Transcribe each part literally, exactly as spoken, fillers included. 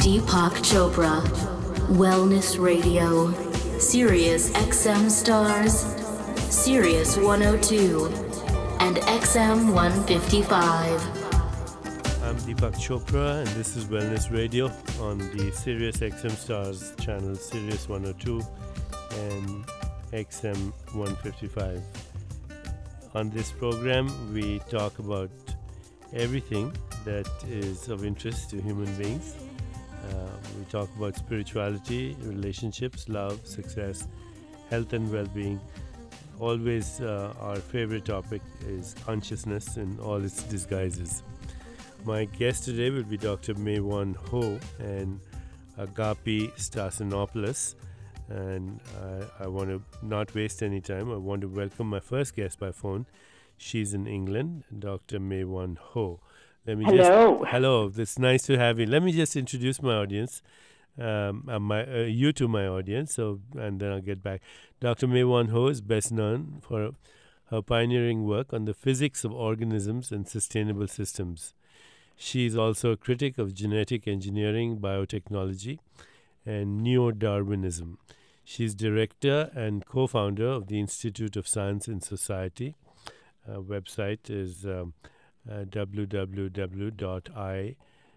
Deepak Chopra, Wellness Radio, Sirius X M Stars, Sirius one oh two, and X M one fifty-five. I'm Deepak Chopra, and this is Wellness Radio on the Sirius X M Stars channel, Sirius one oh two and X M one fifty-five. On this program, we talk about everything that is of interest to human beings. Uh, we talk about spirituality, relationships, love, success, health and well-being. Always uh, our favorite topic is consciousness in all its disguises. My guest today will be Doctor Mae-Wan Ho and Agapi Stasinopoulos. And I, I want to not waste any time. I want to welcome my first guest by phone. She's in England, Doctor Mae-Wan Ho. Let me hello. Just, hello. It's nice to have you. Let me just introduce my audience, um, uh, my uh, you to my audience. So, and then I'll get back. Doctor Mae-Wan Ho is best known for her pioneering work on the physics of organisms and sustainable systems. She is also a critic of genetic engineering, biotechnology, and neo-Darwinism. She's director and co-founder of the Institute of Science and Society. Uh, website is um, uh, w w w dot i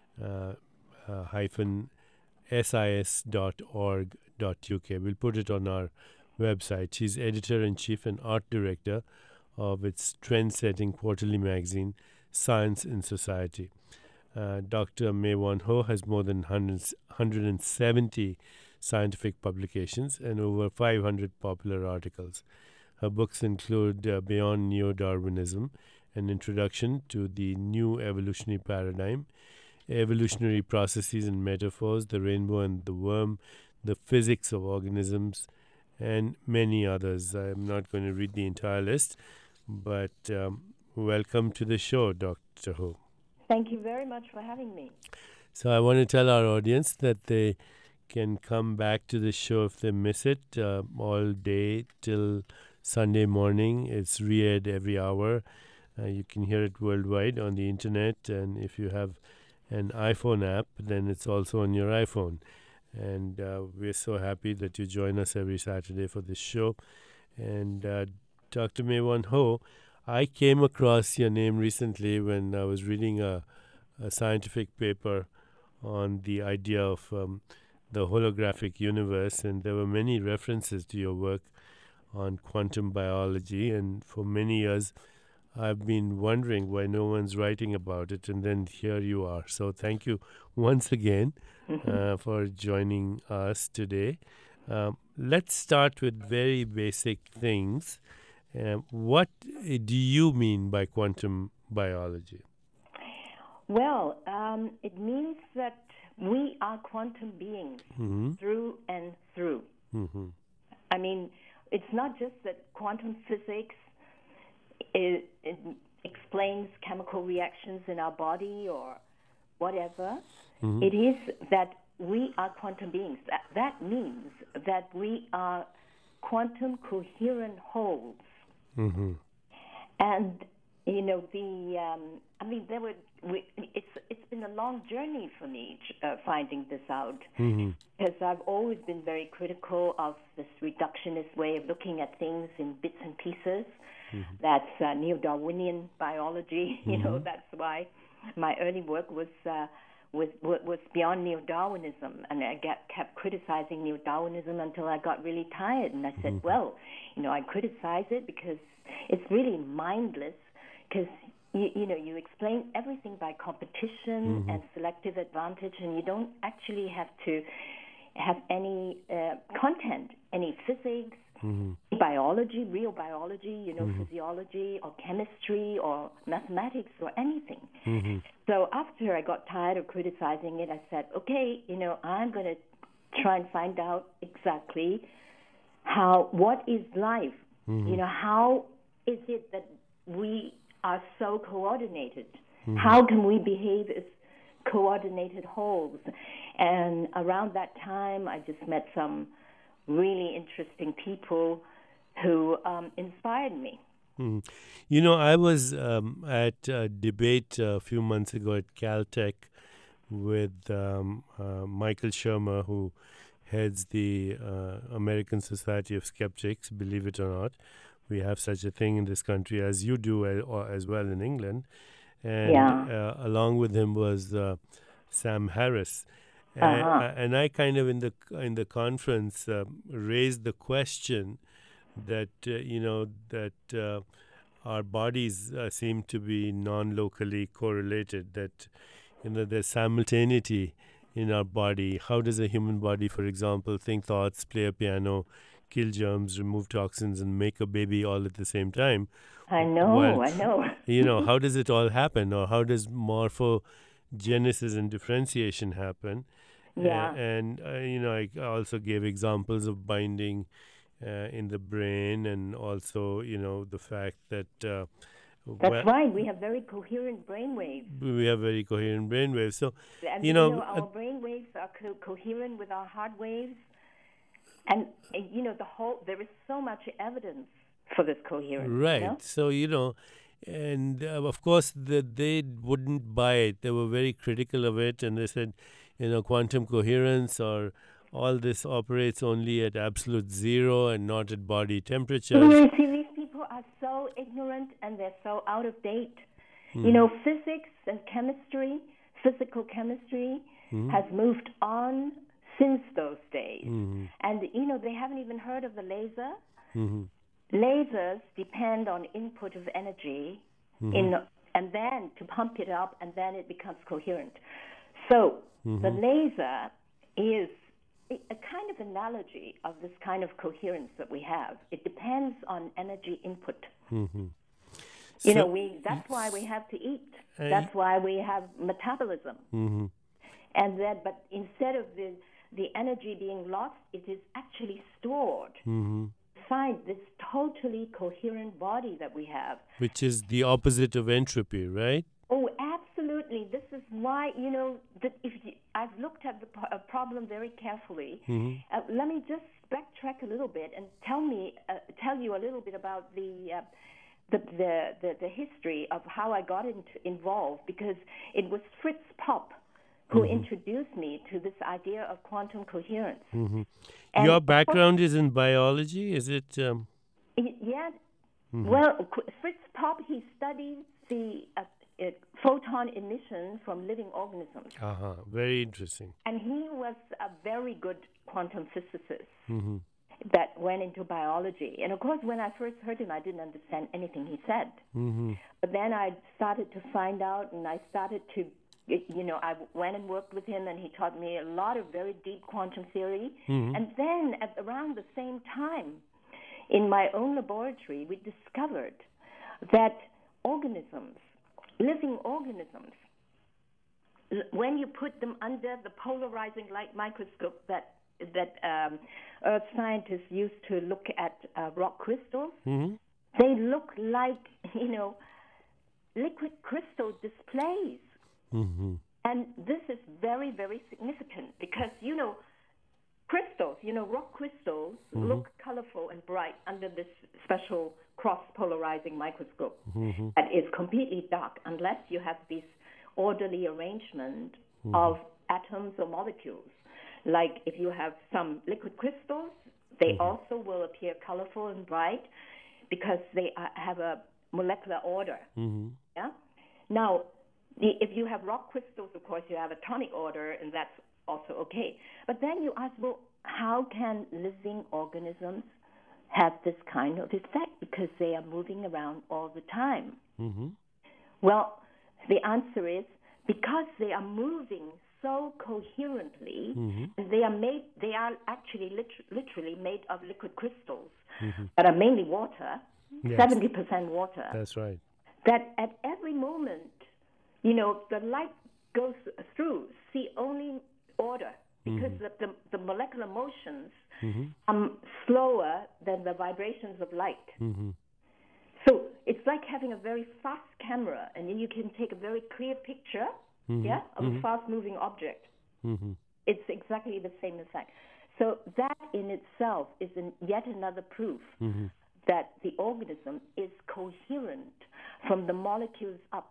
dash sis dot org dot u k. We'll put it on our website. She's editor-in-chief and art director of its trend-setting quarterly magazine, Science and Society. Uh, Doctor Mae-Wan Ho has more than one hundred seventy scientific publications and over five hundred popular articles. Her books include uh, Beyond Neo-Darwinism, An Introduction to the New Evolutionary Paradigm, Evolutionary Processes and Metaphors, The Rainbow and the Worm, The Physics of Organisms, and many others. I'm not going to read the entire list, but um, welcome to the show, Doctor Ho. Thank you very much for having me. So I want to tell our audience that they can come back to the show if they miss it uh, all day till Sunday morning. It's re-aired every hour. Uh, you can hear it worldwide on the internet, and if you have an iPhone app, then it's also on your iPhone. And uh, we're so happy that you join us every Saturday for this show. And uh, Doctor Mae-Wan Ho, I came across your name recently when I was reading a, a scientific paper on the idea of um, the holographic universe, and there were many references to your work on quantum biology. And for many years, I've been wondering why no one's writing about it, and then here you are. So thank you once again uh, for joining us today. Um, let's start with very basic things. Uh, what do you mean by quantum biology? Well, um, it means that we are quantum beings mm-hmm. through and through. Mm-hmm. I mean, it's not just that quantum physics it, it explains chemical reactions in our body or whatever. Mm-hmm. It is that we are quantum beings. That, that means that we are quantum coherent wholes. Mm-hmm. And you know the um, I mean there were we, it's it's been a long journey for me uh, finding this out mm-hmm. because I've always been very critical of this reductionist way of looking at things in bits and pieces. Mm-hmm. That's uh, neo-Darwinian biology. You mm-hmm. know that's why my early work was. Uh, Was, was beyond neo-Darwinism, and I get, kept criticizing neo-Darwinism until I got really tired, and I said, mm-hmm. well, you know, I criticize it because it's really mindless, because, you, you know, you explain everything by competition mm-hmm. and selective advantage, and you don't actually have to have any uh, content, any physics, mm-hmm. biology, real biology, you know, mm-hmm. physiology or chemistry or mathematics or anything. Mm-hmm. So after I got tired of criticizing it, I said, okay, you know, I'm going to try and find out exactly how, what is life? Mm-hmm. You know, how is it that we are so coordinated? Mm-hmm. How can we behave as coordinated wholes? And around that time, I just met some really interesting people who um, inspired me. Mm. You know, I was um, at a debate a few months ago at Caltech with um, uh, Michael Shermer, who heads the uh, American Society of Skeptics, believe it or not. We have such a thing in this country, as you do uh, or as well in England. And Yeah. uh, along with him was uh, Sam Harris. Uh-huh. Uh, and I kind of in the in the conference uh, raised the question that uh, you know that uh, our bodies uh, seem to be non-locally correlated. That you know there's simultaneity in our body. How does a human body, for example, think thoughts, play a piano, kill germs, remove toxins, and make a baby all at the same time? I know, Well, I know. you know, how does it all happen, or how does morphogenesis and differentiation happen? Yeah. Uh, and uh, you know, I also gave examples of binding uh, in the brain, and also, you know, the fact that uh, That's well, right. We have very coherent brain waves. we have very coherent brain waves. So, And you know, our uh, brain waves are co- coherent with our heart waves. And, uh, you know, the whole, there is so much evidence for this coherence. right. You know? So, you know, and uh, of course, the, they wouldn't buy it. They were very critical of it, and they said, you know, quantum coherence or all this operates only at absolute zero and not at body temperatures. You see, these people are so ignorant and they're so out of date. Mm-hmm. You know, physics and chemistry, physical chemistry Mm-hmm. has moved on since those days. Mm-hmm. And, you know, they haven't even heard of the laser. Mm-hmm. Lasers depend on input of energy Mm-hmm. in, and then to pump it up, and then it becomes coherent. So Mm-hmm. the laser is a kind of analogy of this kind of coherence that we have. It depends on energy input. Mm-hmm. You So- know, we that's why we have to eat. Uh, That's why we have metabolism. Mm-hmm. And that, but instead of the the energy being lost, it is actually stored. Mm-hmm. Find this totally coherent body that we have. Which is the opposite of entropy, right? Oh, absolutely. This is why, you know, that if you, I've looked at the pro- uh, problem very carefully. Mm-hmm. Uh, let me just backtrack a little bit and tell me, uh, tell you a little bit about the, uh, the, the the the history of how I got into, involved, because it was Fritz Popp who Mm-hmm. introduced me to this idea of quantum coherence. Mm-hmm. And Your of course- background is in biology, is it? Um, Y- Yeah. Mm-hmm. Well, Qu- Fritz Popp, he studied the uh, uh, photon emission from living organisms. uh-huh. Very interesting. And he was a very good quantum physicist Mm-hmm. that went into biology. And of course, when I first heard him, I didn't understand anything he said. Mm-hmm. But then I started to find out, and I started to, you know, I went and worked with him, and he taught me a lot of very deep quantum theory. Mm-hmm. And then at around the same time, in my own laboratory, we discovered that organisms, living organisms, l- when you put them under the polarizing light microscope that that um, Earth scientists use to look at uh, rock crystals, Mm-hmm. they look like, you know, liquid crystal displays. Mm-hmm. And this is very, very significant because, you know, crystals, you know, rock crystals Mm-hmm. look colorful and bright under this special cross-polarizing microscope Mm-hmm. that is completely dark unless you have this orderly arrangement Mm-hmm. of atoms or molecules. Like if you have some liquid crystals, they Mm-hmm. also will appear colorful and bright because they uh, have a molecular order. Mm-hmm. Yeah. Now, the, if you have rock crystals, of course, you have atomic order, and that's also okay. But then you ask, well, how can living organisms have this kind of effect? Because they are moving around all the time. Mm-hmm. Well, the answer is because they are moving so coherently, Mm-hmm. and they are made. They are actually lit- literally made of liquid crystals Mm-hmm. that are mainly water, Yes. seventy percent water. That's right. That at every moment, you know, the light goes through, see only order, because Mm-hmm. the, the, the molecular motions Mm-hmm. are slower than the vibrations of light. Mm-hmm. So it's like having a very fast camera, and then you can take a very clear picture, Mm-hmm. yeah, of Mm-hmm. a fast-moving object. Mm-hmm. It's exactly the same effect. So that in itself is an, yet another proof Mm-hmm. that the organism is coherent from the molecules up.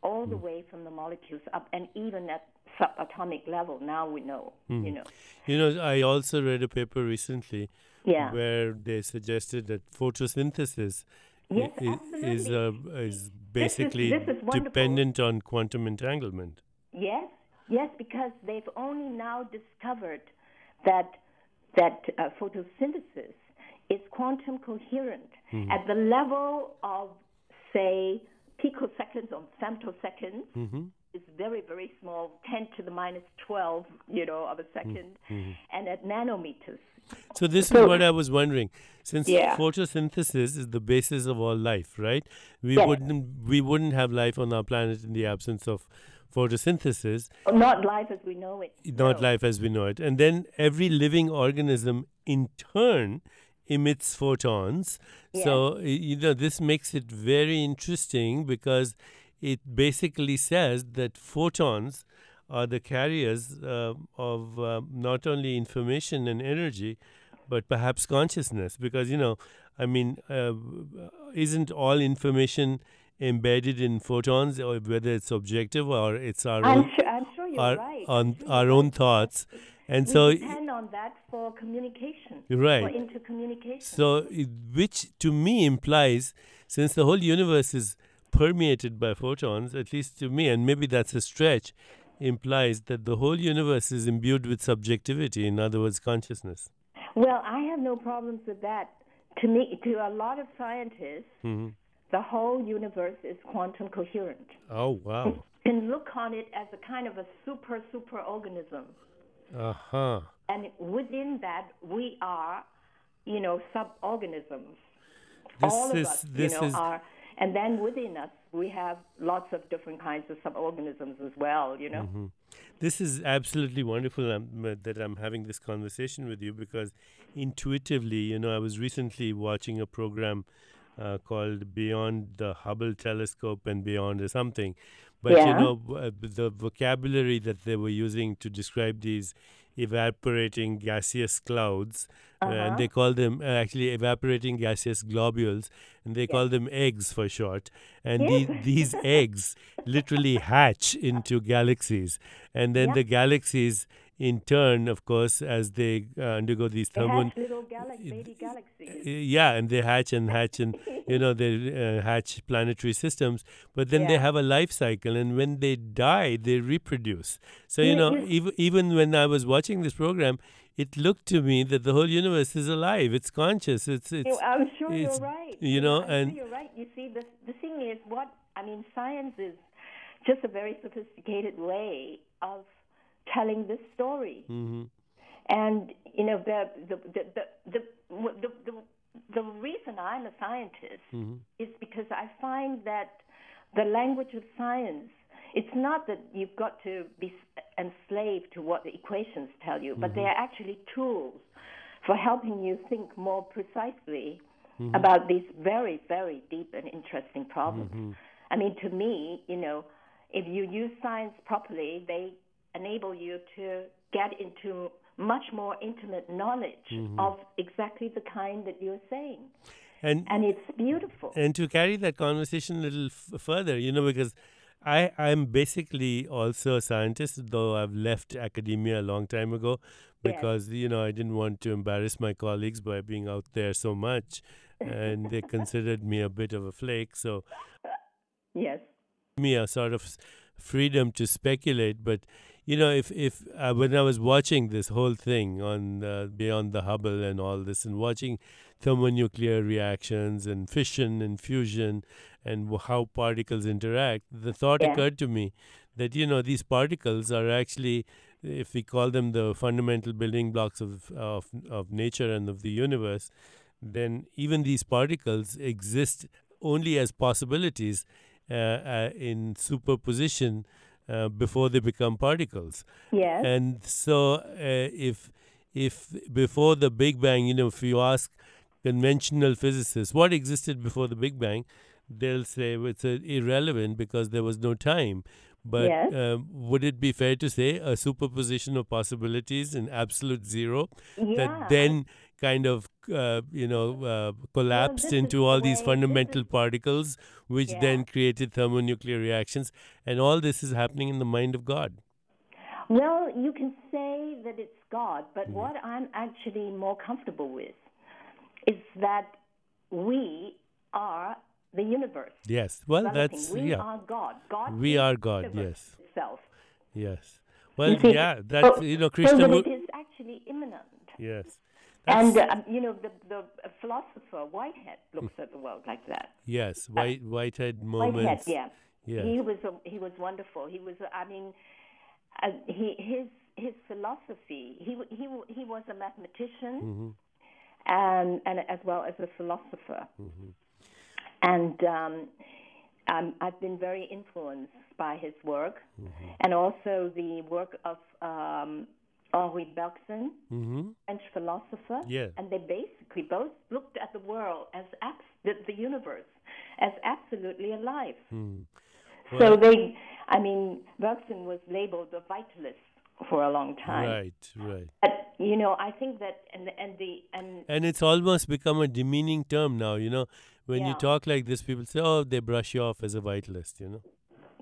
all the way from the molecules up, and even at subatomic level. Now we know, Mm. you know. You know, I also read a paper recently Yeah. where they suggested that photosynthesis Yes, i- i- is absolutely. uh, is basically this is wonderful. dependent on quantum entanglement. Yes, yes, because they've only now discovered that that uh, photosynthesis is quantum coherent at the level of, say, picoseconds or femtoseconds. Mm-hmm. It's very, very small, ten to the minus twelve, you know, of a 2nd and at nanometers. So this So- is what I was wondering. Since Yeah. photosynthesis is the basis of all life, right? We Yes. wouldn't we wouldn't have life on our planet in the absence of photosynthesis, Not life as we know it. not no. life as we know it. And then every living organism in turn emits photons. So y- you know this makes it very interesting because it basically says that photons are the carriers uh, of uh, not only information and energy, but perhaps consciousness. Because, you know, I mean, uh, isn't all information embedded in photons, or whether it's objective or it's our I'm own, sure, I'm sure you're our, right. on I'm sure our you're own right. thoughts? And We so, depend on that for communication, right. for intercommunication. So, it- which to me implies, since the whole universe is permeated by photons, at least to me, and maybe that's a stretch, implies that the whole universe is imbued with subjectivity, in other words, consciousness. Well, I have no problems with that. To me, to a lot of scientists, hmm the whole universe is quantum coherent. Oh, wow. And look on it as a kind of a super, super organism. Uh-huh. And within that, we are, you know, sub-organisms. This All of is- us, this you know, is- are. And then within us, we have lots of different kinds of sub-organisms as well, you know. Mhm. This is absolutely wonderful um, uh, that I'm having this conversation with you, because intuitively, you know, I was recently watching a program uh, called Beyond the Hubble Telescope and Beyond or something. But, you Yeah. know, w- uh, the vocabulary that they were using to describe these evaporating gaseous clouds, uh, Uh-huh. and they call them uh, actually evaporating gaseous globules, and they call them eggs for short. And Yes. the, these eggs literally hatch into galaxies. And then Yeah. the galaxies, in turn, of course, as they uh, undergo these They thermo... hatch little galax- baby galaxies. Uh, yeah, and they hatch and hatch and, you know, they uh, hatch planetary systems. But then they Yeah. have a life cycle, and when they die, they reproduce. So, you You- know, you- even, even when I was watching this program, it looked to me that the whole universe is alive. It's conscious. It's, it's You- I'm sure it's- you're right. you know, I'm and- sure you're right. You see, the the thing is, what I mean, science is just a very sophisticated way of telling this story. Mhm. And you know, the the the the the, the, the, the reason I'm a scientist Mhm. is because I find that the language of science, it's not that you've got to be s- enslaved to what the equations tell you, but they are actually tools for helping you think more precisely about these very, very deep and interesting problems. I mean, to me, you know, if you use science properly, they enable you to get into much more intimate knowledge of exactly the kind that you're saying. And And it's beautiful. and to carry that conversation a little f- further, you know, because I I'm basically also a scientist, though I've left academia a long time ago, Yes. because you know I didn't want to embarrass my colleagues by being out there so much, and they considered me a bit of a flake. So Yes. me a sort of s- freedom to speculate. But you know, if if uh, when I was watching this whole thing on uh, Beyond the Hubble and all this, and watching thermonuclear reactions and fission and fusion and w- how particles interact, the thought Yeah. occurred to me that you know these particles are actually, if we call them the fundamental building blocks of of of nature and of the universe, then even these particles exist only as possibilities uh, uh, in superposition uh, before they become particles. Yes. And so, uh, if if before the Big Bang, you know, if you ask conventional physicists what existed before the Big Bang, they'll say well, it's uh, irrelevant because there was no time. But Yes. um, would it be fair to say a superposition of possibilities in absolute zero Yeah. that then kind of, uh, you know, uh, collapsed this is into the all these way- fundamental this is- particles, which Yeah. then created thermonuclear reactions. And all this is happening in the mind of God. Well, you can say that it's God, but Mm-hmm. what I'm actually more comfortable with is that we are the universe. Yes. Well, Developing. that's, we yeah. are God. God We is are the God, universe yes. itself. Yes. Well, see, yeah, that's, so- you know, So Krishna that would. it is actually immanent. Yes. And, That's- uh, you know, the, the philosopher Whitehead looks at the world like that. yes, white, whitehead Whitehead, moments. yeah. Yes. He was a, he was wonderful. He was, a, I mean, uh, he his his philosophy. He w- he w- he was a mathematician, Mm-hmm. and and as well as a philosopher. Mm-hmm. And um, um, I've been very influenced by his work, Mm-hmm. and also the work of um, Henri Bergson, Mm-hmm. French philosopher. Yeah. And they basically both looked at the world as abs- the, the universe as absolutely alive. Mm. so Well- they, I mean, Bergson was labeled a vitalist for a long time. Right, right. But, you know, I think that, and and the and And it's almost become a demeaning term now, you know. When you Yeah. talk like this, people say, oh, they brush you off as a vitalist, you know.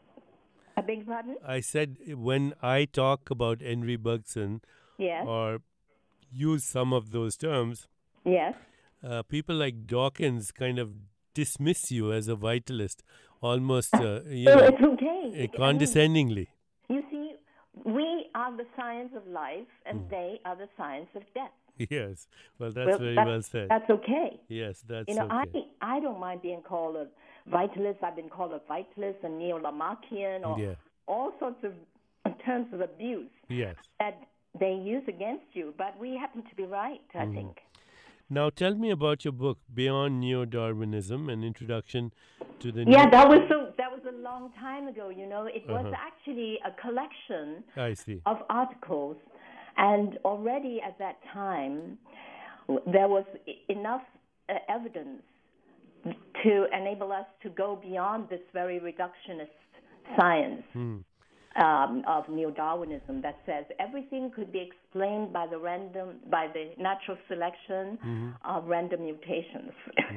I beg your pardon? I said, when I talk about Henry Bergson Yes, or use some of those terms, yes. uh, people like Dawkins kind of dismiss you as a vitalist, almost, uh, you So know, it's okay. uh, I mean, condescendingly. you see, we are the science of life, and Hmm. they are the science of death. Yes. Well, that's Well, very that's, well said. That's okay. Yes, that's You know, okay. I I don't mind being called a vitalist. I've been called a vitalist, a neo-Lamarckian, or Yeah. all sorts of terms of abuse Yes. that they use against you. But we happen to be right, I Mm-hmm. think. Now, tell me about your book, Beyond Neo-Darwinism, an introduction to the Yeah, new... that was so. That was a long time ago. You know, it was Uh-huh. actually a collection I see. of articles, and already at that time, w- there was e- enough uh, evidence to enable us to go beyond this very reductionist science Hmm. um, of neo-Darwinism that says everything could be explained by the random, by the natural selection of random mutations.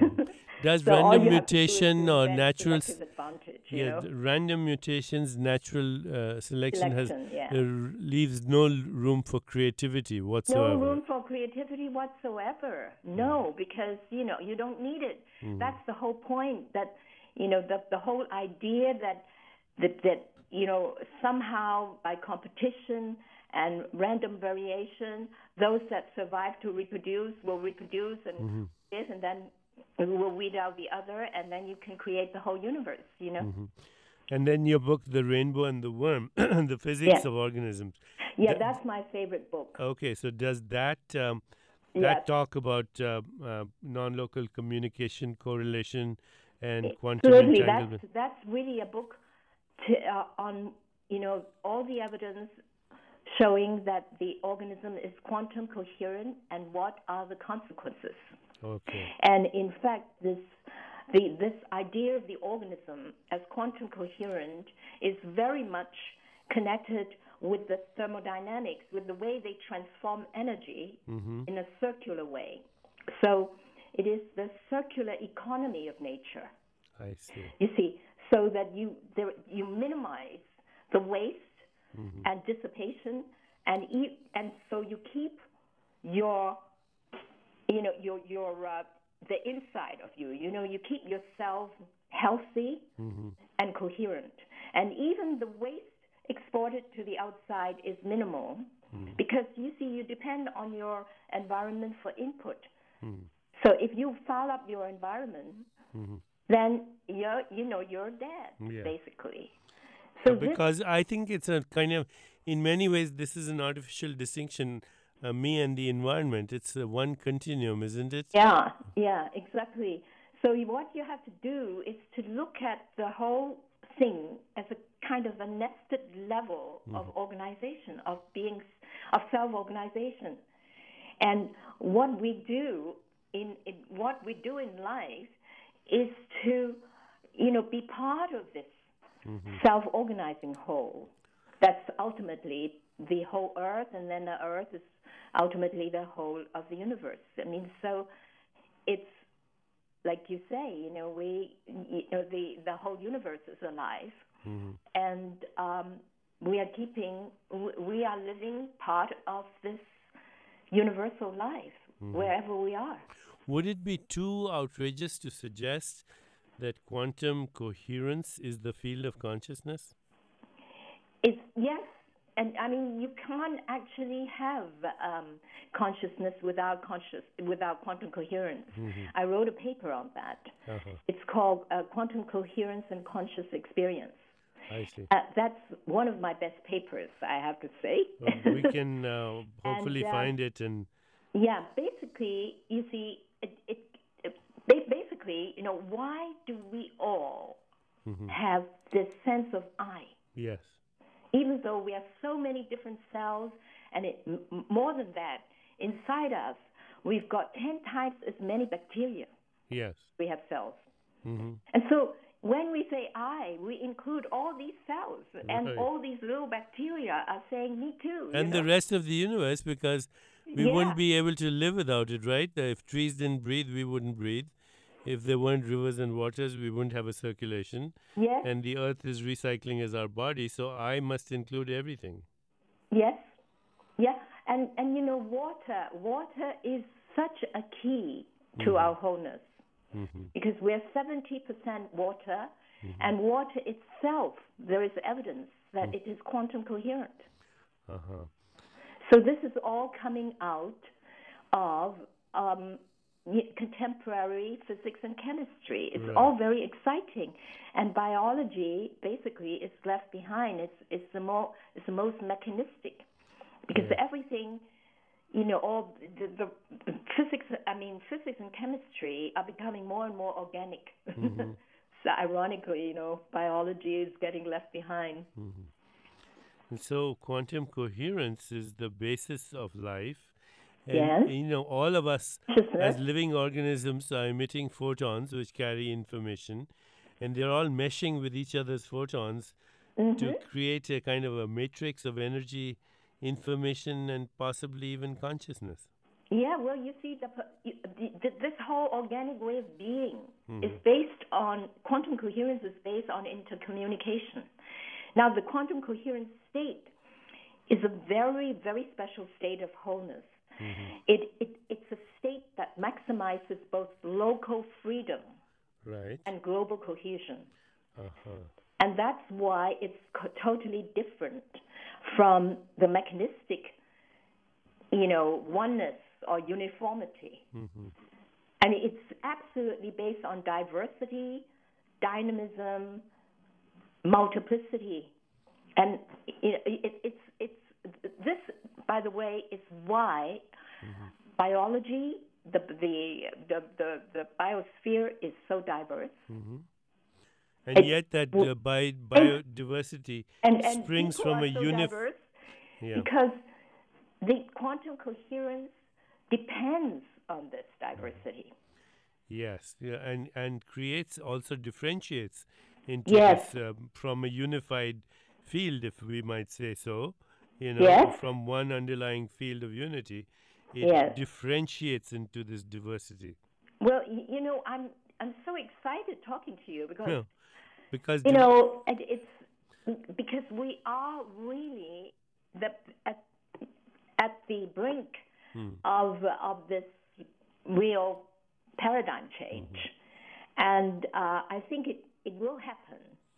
Does So all random you have to do is mutation to or invent natural... s- selective advantage, you Yeah, know? the random mutations, natural uh, selection, has Selection, yeah. uh, r- leaves no l- room for creativity No whatsoever. room for creativity whatsoever. No, because, you know, you don't need it. That's the whole point, that, you know, the, the whole idea that, that, that, you know, somehow by competition and random variation, those that survive to reproduce will reproduce and this, and then we will weed out the other, and then you can create the whole universe, you know? And then your book, The Rainbow and the Worm, The Physics Yeah. of Organisms. Yeah, Th- that's my favorite book. Okay, so does that um, Yes. that talk about uh, uh, non-local communication, correlation, and quantum Absolutely, entanglement? that's that's really a book to, uh, on you know all the evidence showing that the organism is quantum coherent and what are the consequences. Okay. And in fact, this the this idea of the organism as quantum coherent is very much connected with the thermodynamics, with the way they transform energy in a circular way. So it is the circular economy of nature. I see. You see, so that you there, you minimize the waste and dissipation, and eat, and so you keep your, you know, your your uh, the inside of you. You know, you keep yourself healthy and coherent, and even the waste exported to the outside is minimal, because you see, you depend on your environment for input. So if you foul up your environment, then you're, you know, you're dead, Yeah. basically. So this, Because I think it's a kind of, in many ways, this is an artificial distinction, uh, me and the environment. It's uh, one continuum, isn't it? yeah, yeah, exactly. So you- what you have to do is to look at the whole thing as a kind of a nested level of organization, of being, of self-organization. And what we do in, in what we do in life is to, you know, be part of this self-organizing whole. That's ultimately the whole Earth, and then the Earth is ultimately the whole of the universe. I mean, so it's like you say, you know, we, you know, the, the whole universe is alive, mm-hmm. and um, we are keeping, we are living part of this universal life, mm-hmm. wherever we are. Would it be too outrageous to suggest that quantum coherence is the field of consciousness? It's, yes. And I mean, you can't actually have um, consciousness without conscious without quantum coherence. Mm-hmm. I wrote a paper on that. Uh-huh. It's called uh, Quantum Coherence and Conscious Experience. I see. Uh, that's one of my best papers, I have to say. Well, we can uh, hopefully and, uh, find it and. Yeah, basically, you see, it, it, it basically, you know, why do we all mm-hmm. have this sense of I? Yes. Even though we have so many different cells, and it, m- more than that, inside us, we've got ten times as many bacteria. Yes. We have cells. Mm-hmm. And so when we say I, we include all these cells, right. and all these little bacteria are saying, me too. And you know? the rest of the universe, because we yeah. wouldn't be able to live without it, right? If trees didn't breathe, we wouldn't breathe. If there weren't rivers and waters, we wouldn't have a circulation. Yes. And the earth is recycling as our body, so I must include everything. Yes. Yeah. And, and you know, water, water is such a key to mm-hmm. our wholeness. Mm-hmm. Because we're seventy percent water, mm-hmm. and water itself, there is evidence that mm-hmm. it is quantum coherent. Uh-huh. So this is all coming out of um, contemporary physics and chemistry. It's right. all very exciting, and biology basically is left behind. It's it's the more it's the most mechanistic, because yeah. everything, you know, all the, the, the physics. I mean, physics and chemistry are becoming more and more organic. Mm-hmm. So ironically, you know, biology is getting left behind. Mm-hmm. And so, quantum coherence is the basis of life. And, yes. you know, all of us as living organisms are emitting photons which carry information, and they're all meshing with each other's photons mm-hmm. to create a kind of a matrix of energy, information, and possibly even consciousness. Yeah, well, you see, the, the, the, this whole organic way of being mm-hmm. is based on, quantum coherence is based on intercommunication. Now, the quantum coherence state is a very, very special state of wholeness. Mm-hmm. It, it it's a state that maximizes both local freedom right. and global cohesion. Uh-huh. And that's why it's co- totally different from the mechanistic, you know, oneness or uniformity. Mm-hmm. And it's absolutely based on diversity, dynamism, multiplicity. And it, it, it's it's this, by the way, is why mm-hmm. biology, the, the the the the biosphere is so diverse. Mm-hmm. And it, yet that uh, bi- biodiversity and, and springs from are a so unif- diverse yeah. because the quantum coherence depends on this diversity. Yes, yeah, and and creates also differentiates into yes. this uh, from a unified field, if we might say so. You know, yes. from one underlying field of unity, it yes. differentiates into this diversity. Well, y- you know, I'm I'm so excited talking to you because yeah. because you know it, it's because we are really the at at the brink hmm. of of this real paradigm change, mm-hmm. and uh, I think it, it will happen.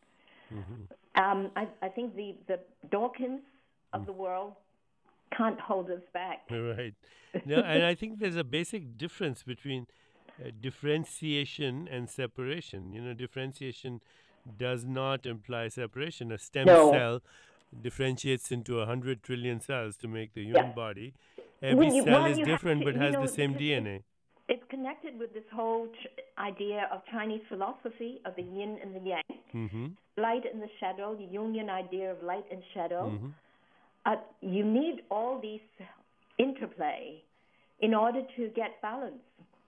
Mm-hmm. Um, I, I think the, the Dawkins of mm. the world can't hold us back. Right. No, and I think there's a basic difference between uh, differentiation and separation. You know, differentiation does not imply separation. A stem no. cell differentiates into a hundred trillion cells to make the human yeah. body. Every you, cell is different to, but has know, the same D N A. It's connected with this whole ch- idea of Chinese philosophy of the yin and the yang, mm-hmm. light and the shadow, the Jungian idea of light and shadow. Mm-hmm. Uh, you need all these interplay in order to get balance.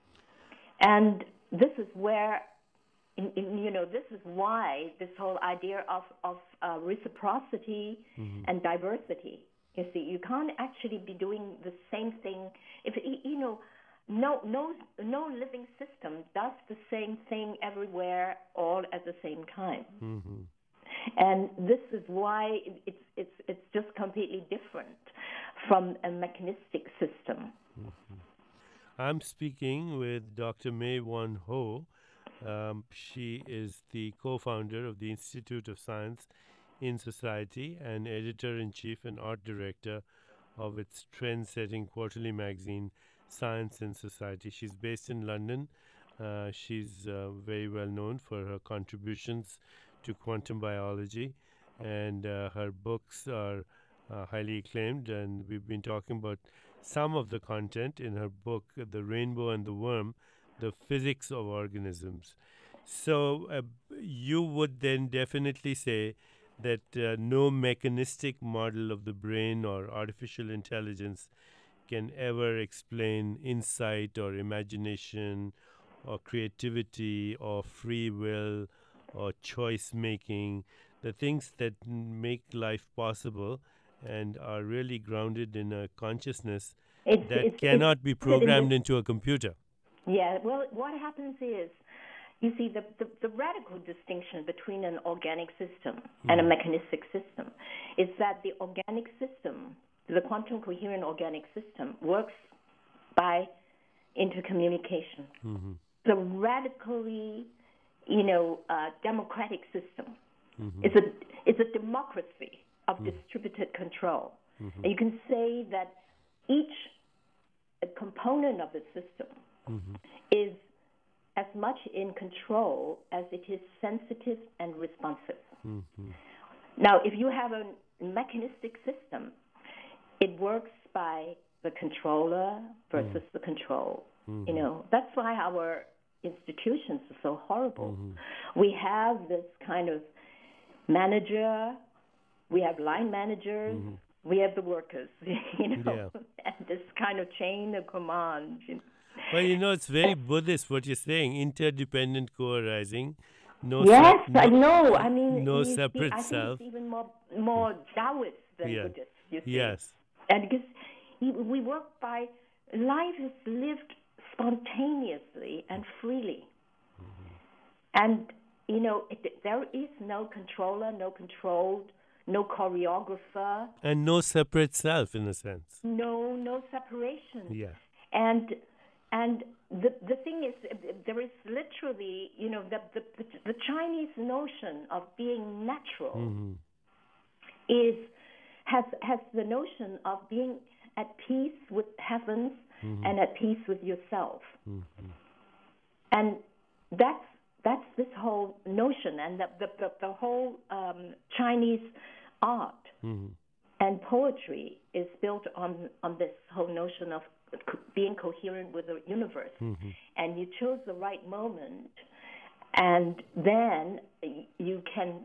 And this is where, in, in, you know, this is why this whole idea of, of uh, reciprocity mm-hmm. and diversity, You see, you can't actually be doing the same thing. If you know, no, no, no living system does the same thing everywhere, all at the same time. Mm-hmm. And this is why it's it's it's just completely different from a mechanistic system. Mm-hmm. I'm speaking with Doctor May Won Ho. Um, she is the co-founder of the Institute of Science in Society and editor-in-chief and art director of its trend-setting quarterly magazine, Science in Society. She's based in London. Uh, she's uh, very well known for her contributions to quantum biology, and uh, her books are uh, highly acclaimed, and we've been talking about some of the content in her book, The Rainbow and the Worm, The Physics of Organisms. So uh, you would then definitely say that uh, no mechanistic model of the brain or artificial intelligence can ever explain insight or imagination or creativity or free will or choice making, the things that make life possible and are really grounded in a consciousness It's, that it's, cannot it's, be programmed into a computer. Yeah, well, what happens is, you see, the, the, the radical distinction between an organic system mm-hmm. and a mechanistic system is that the organic system, the quantum coherent organic system, works by intercommunication. Mm-hmm. The radically, you know, uh, democratic system mm-hmm. is a is a democracy of mm-hmm. distributed control. Mm-hmm. And you can say that each component of the system mm-hmm. is as much in control as it is sensitive and responsive. Mm-hmm. Now, if you have a mechanistic system, it works by the controller versus mm-hmm. the control. Mm-hmm. You know, that's why our institutions are so horrible. Mm-hmm. We have this kind of manager, we have line managers, mm-hmm. we have the workers, you know, yeah. and this kind of chain of command. You know. Well, you know, it's very Buddhist what you're saying, interdependent co-arising. No yes, se- no, I know. I mean, no see, separate I self. think it's even more more Taoist than yeah. Buddhist, you see. Yes. And because we work by, life is lived spontaneously and freely. Mm-hmm. And, you know, it, there is no controller, no controlled, no choreographer. And no separate self, in a sense. No, no separation. Yeah. And and the the thing is, there is literally, you know, the the, the Chinese notion of being natural mm-hmm. is has has the notion of being at peace with heavens mm-hmm. and at peace with yourself. Mm-hmm. And that's that's this whole notion, and the the the, the whole um, Chinese art mm-hmm. and poetry is built on on this whole notion of being coherent with the universe. Mm-hmm. And you chose the right moment, and then you can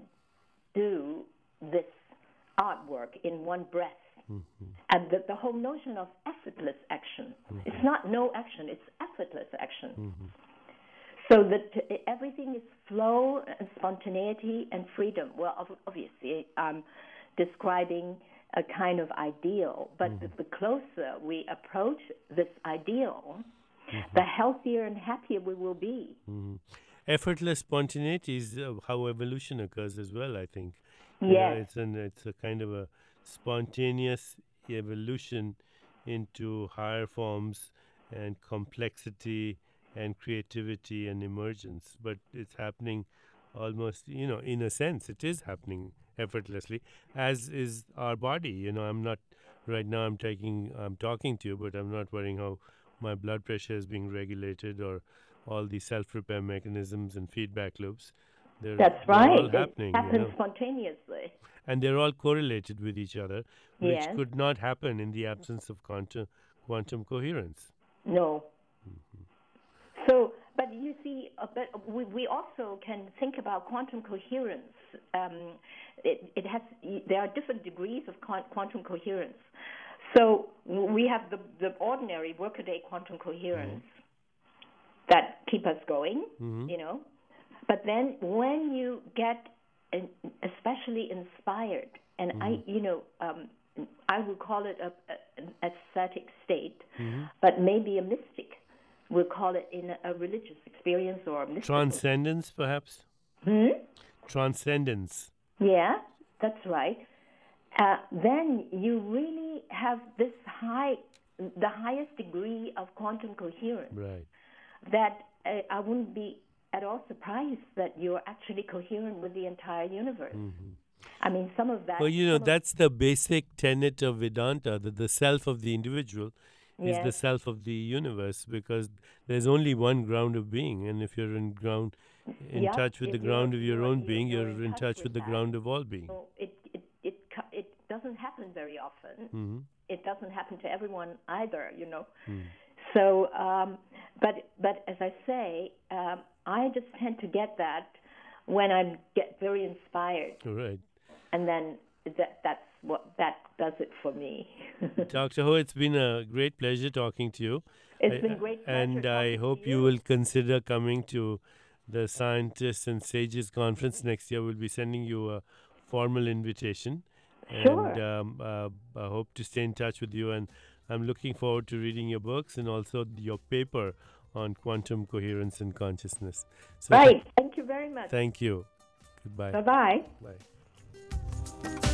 do this artwork in one breath. Mm-hmm. And the, the whole notion of effortless action, mm-hmm. it's not no action, it's effortless action. Mm-hmm. So that everything is flow and spontaneity and freedom. Well, obviously, I'm describing a kind of ideal, but mm-hmm. the, the closer we approach this ideal, mm-hmm. the healthier and happier we will be. Mm-hmm. Effortless spontaneity is uh, how evolution occurs as well, I think. Yes. You know, it's, an, it's a kind of a spontaneous evolution into higher forms and complexity and creativity and emergence. But it's happening almost, you know, in a sense, it is happening effortlessly, as is our body. You know, I'm not, right now I'm taking, I'm talking to you, but I'm not worrying how my blood pressure is being regulated or all the self-repair mechanisms and feedback loops. They're, That's they're right. all happening. It happens you know? spontaneously. And they're all correlated with each other, which yes. could not happen in the absence of quantum, quantum coherence. No. Mm-hmm. So, but you see, uh, but we, we also can think about quantum coherence. Um, it, it has, there are different degrees of quantum coherence. So we have the, the ordinary workaday quantum coherence mm-hmm. that keep us going, mm-hmm. you know. But then when you get an, especially inspired, and mm-hmm. I, you know, um, I would call it a, a, an ecstatic state, Mm-hmm. but maybe a mystic would call it in a, a religious experience or a mystical. Transcendence, perhaps? Hmm? Transcendence. Yeah, that's right. Uh, then you really have this high, the highest degree of quantum coherence. Right. That uh, I wouldn't be at all surprised that you're actually coherent with the entire universe. Mm-hmm. I mean, some of that. Well, you know, some of- that's the basic tenet of Vedanta, that the self of the individual is the Yes. self of the universe, because there's only one ground of being. And if you're in ground, in Yeah, touch with if the you're- ground of your you're- own you're- being, you're you're in touch with the that. ground of all being. So it, it, it, co- it doesn't happen very often. Mm-hmm. It doesn't happen to everyone either, you know. Mm. So, um, but but as I say, um, I just tend to get that when I get very inspired, All right. and then that that's what that does it for me. Doctor Ho, it's been a great pleasure talking to you. It's I- been great pleasure And I talking to hope you. you will consider coming to the Scientists and Sages Conference next year. We'll be sending you a formal invitation. Sure. And um, uh, I hope to stay in touch with you. And I'm looking forward to reading your books and also your paper on quantum coherence and consciousness. So Right. Thank you very much. Thank you. Goodbye. Bye-bye. Bye.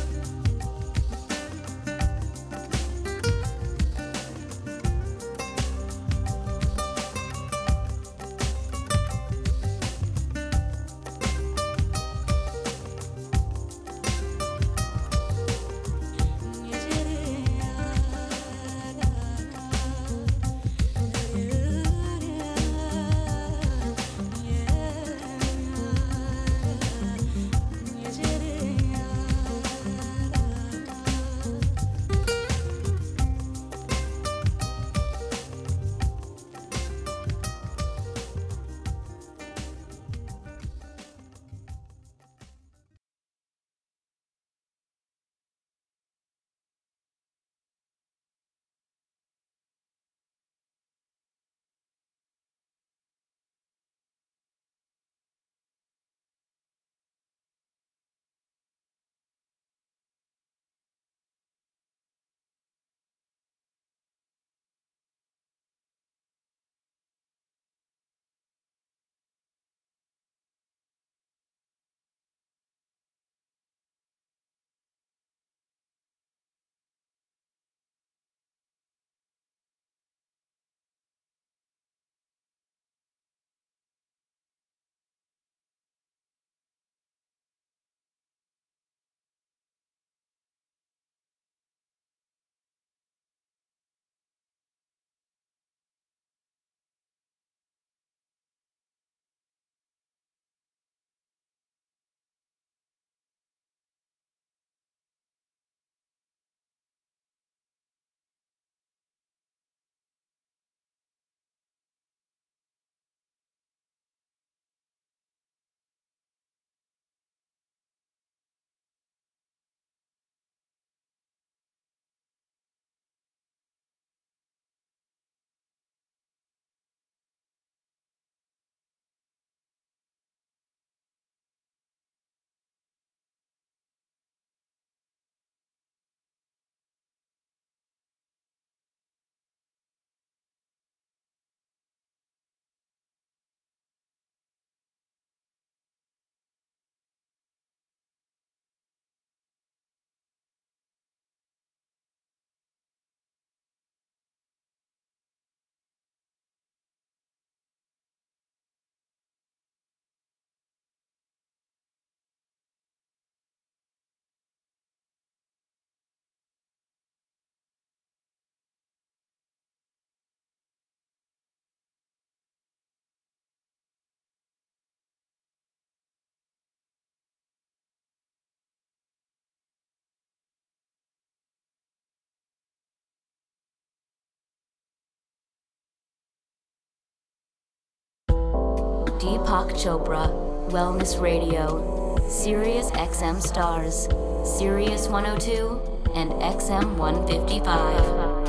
Deepak Chopra, Wellness Radio, Sirius X M Stars, Sirius one oh two, and X M one fifty-five.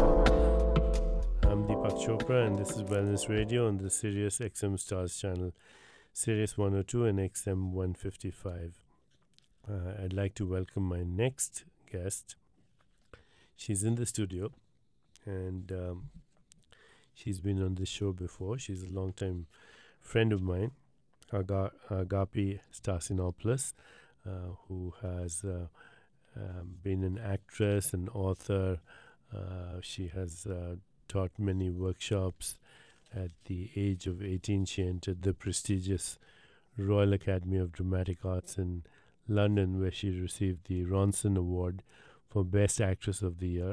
I'm Deepak Chopra, and this is Wellness Radio on the Sirius X M Stars channel, Sirius one oh two and X M one fifty-five. Uh, I'd like to welcome my next guest. she's in the studio, and um, she's been on this show before. She's a longtime friend of mine, Aga- Agapi Stasinopoulos, uh, who has uh, um, been an actress, an author. Uh, she has uh, taught many workshops. At the age of eighteen, she entered the prestigious Royal Academy of Dramatic Arts in London, where she received the Ronson Award for Best Actress of the Year.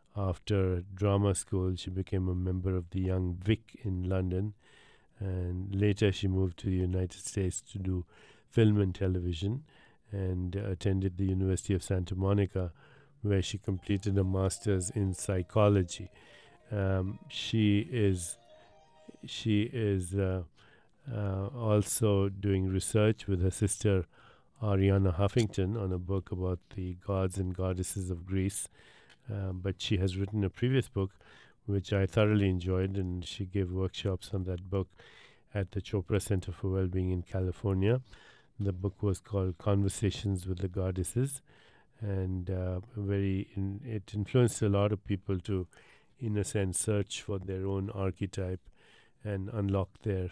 After drama school, she became a member of the Young Vic in London, and later she moved to the United States to do film and television, and uh, attended the University of Santa Monica, where she completed a master's in psychology. Um, she is she is uh, uh, also doing research with her sister Ariana Huffington on a book about the gods and goddesses of Greece. Uh, but she has written a previous book, which I thoroughly enjoyed, and she gave workshops on that book at the Chopra Center for Wellbeing in California. The book was called Conversations with the Goddesses, and uh, very in, it influenced a lot of people to, in a sense, search for their own archetype and unlock their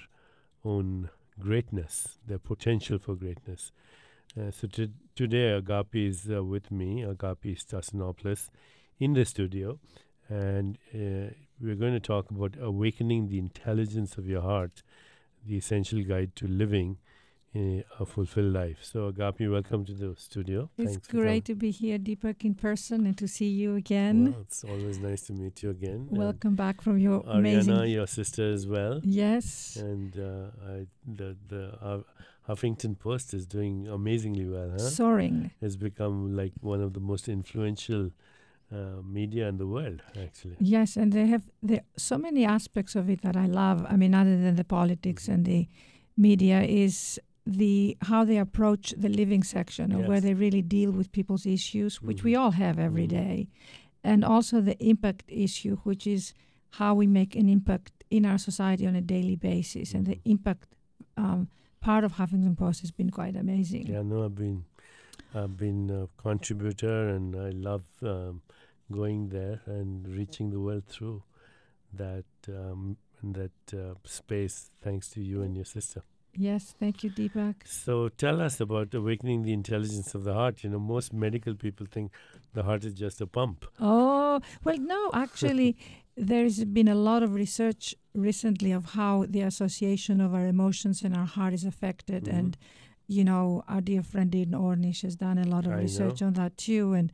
own greatness, their potential for greatness. Uh, so t- today, Agapi is uh, with me, Agapi Stasinopoulos, in the studio, and uh, we're going to talk about awakening the intelligence of your heart, the essential guide to living uh, a fulfilled life. So, Agapi, welcome to the studio. It's Thanks great to be here, Deepak, in person and to see you again. Well, it's always nice to meet you again. Welcome and back from your Ariana, amazing... your sister as well. Yes. And uh, I, the the uh, Huffington Post is doing amazingly well, huh? Soaring. It's become like one of the most influential uh, media in the world, actually. Yes, and they have the, so many aspects of it that I love. I mean, other than the politics mm-hmm. and the media, is the how they approach the living section, or yes. where they really deal with people's issues, which mm-hmm. we all have every mm-hmm. day. And also the impact issue, which is how we make an impact in our society on a daily basis. Mm-hmm. And the impact um, part of Huffington Post has been quite amazing. Yeah, no, I've been I've been a contributor, and I love um, going there and reaching the world through that um, that uh, space, thanks to you and your sister. Yes, thank you, Deepak. So tell us about awakening the intelligence of the heart. You know, most medical people think the heart is just a pump. Oh, well, no, actually, there's been a lot of research recently of how the association of our emotions and our heart is affected. Mm-hmm. And, you know, our dear friend Dean Ornish has done a lot of I research know. on that too. And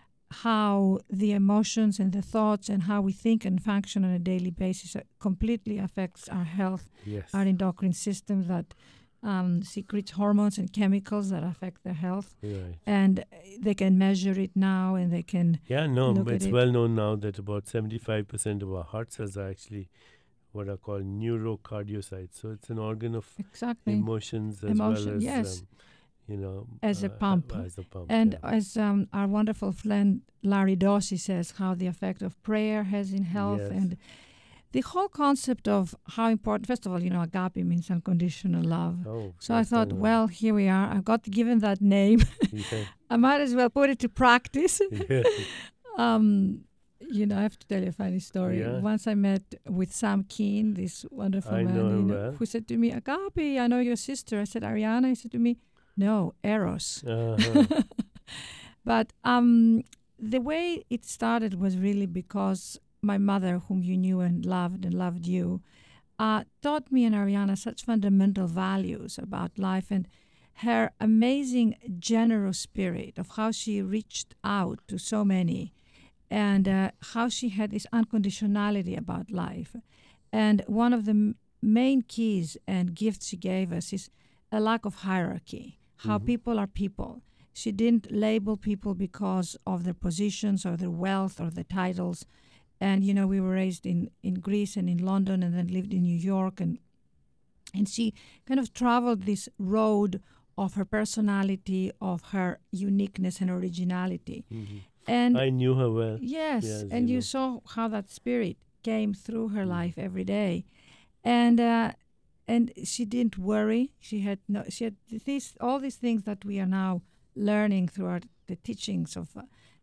how the emotions and the thoughts and how we think and function on a daily basis completely affects our health, yes. our endocrine system that um, secretes hormones and chemicals that affect their health. Right. And they can measure it now, and they can Yeah, no, look it's at it. well known now that about seventy-five percent of our heart cells are actually what are called neurocardiocytes. So it's an organ of exactly. emotions as Emotion, well as, yes. um, you know, as uh, a pump. As a pump, and yeah. as um, our wonderful friend Larry Dossey says, how the effect of prayer has in health. Yes. And the whole concept of how important, first of all, you know, agape means unconditional love. Oh, so I yes, thought, know. well, here we are. I got given that name. Yeah. I might as well put it to practice. Yeah. um, you know, I have to tell you a funny story. Yeah. Once I met with Sam Keen, this wonderful I man, know her you know, well. who said to me, Agape, I know your sister. I said, Ariana. He said to me, no, Eros. Uh-huh. But um, the way it started was really because my mother, whom you knew and loved and loved you, uh, taught me and Ariana such fundamental values about life, and her amazing generous spirit of how she reached out to so many, and uh, how she had this unconditionality about life. And one of the m- main keys and gifts she gave us is a lack of hierarchy, how Mhm. people are people. She didn't label people because of their positions or their wealth or their titles. And, you know, we were raised in, in Greece and in London and then lived in New York. And and she kind of traveled this road of her personality, of her uniqueness and originality. Mhm. And I knew her well. yes, Yes, and you you know. saw how that spirit came through her Mm. life every day. And uh, and she didn't worry. She had no. She had these all these things that we are now learning through our, the teachings of uh,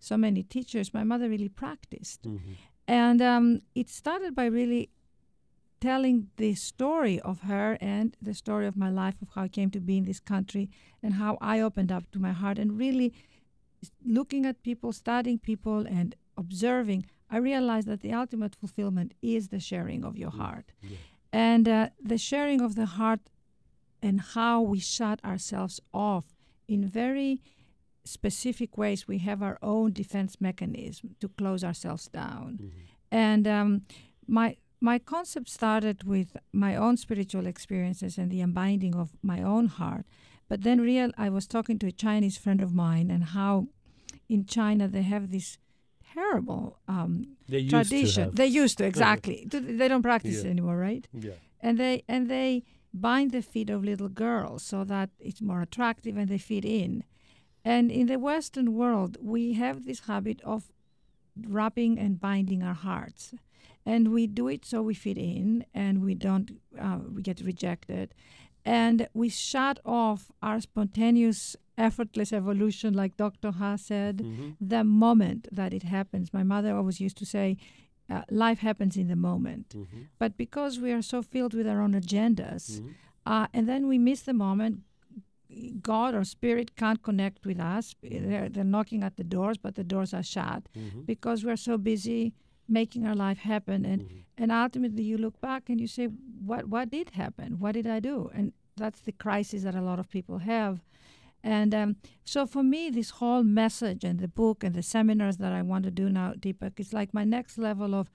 so many teachers, my mother really practiced. Mm-hmm. And um, it started by really telling the story of her and the story of my life, of how I came to be in this country and how I opened up to my heart and really looking at people, studying people and observing. I realized that the ultimate fulfillment is the sharing of your Mm. heart. Yeah. And uh, the sharing of the heart and how we shut ourselves off in very specific ways. We have our own defense mechanism to close ourselves down. Mhm. And um, my my concept started with my own spiritual experiences and the unbinding of my own heart. But then real, I was talking to a Chinese friend of mine and how in China they have this terrible um, They used tradition. to have. They used to, exactly. Th- they don't practice Yeah. it anymore, right? Yeah. And they and they bind the feet of little girls so that it's more attractive and they fit in. And in the Western world, we have this habit of wrapping and binding our hearts. And we do it so we fit in and we don't uh, we get rejected. And we shut off our spontaneous, effortless evolution, like Doctor Ha said, Mhm. the moment that it happens. My mother always used to say, uh, life happens in the moment. Mhm. But because we are so filled with our own agendas, Mhm. uh, and then we miss the moment, God or spirit can't connect with us. They're, they're knocking at the doors, but the doors are shut Mhm. because we're so busy making our life happen. And Mhm. and ultimately, you look back and you say, "What what did happen? What did I do?" And that's the crisis that a lot of people have. And um, so for me, this whole message and the book and the seminars that I want to do now, Deepak, is like my next level of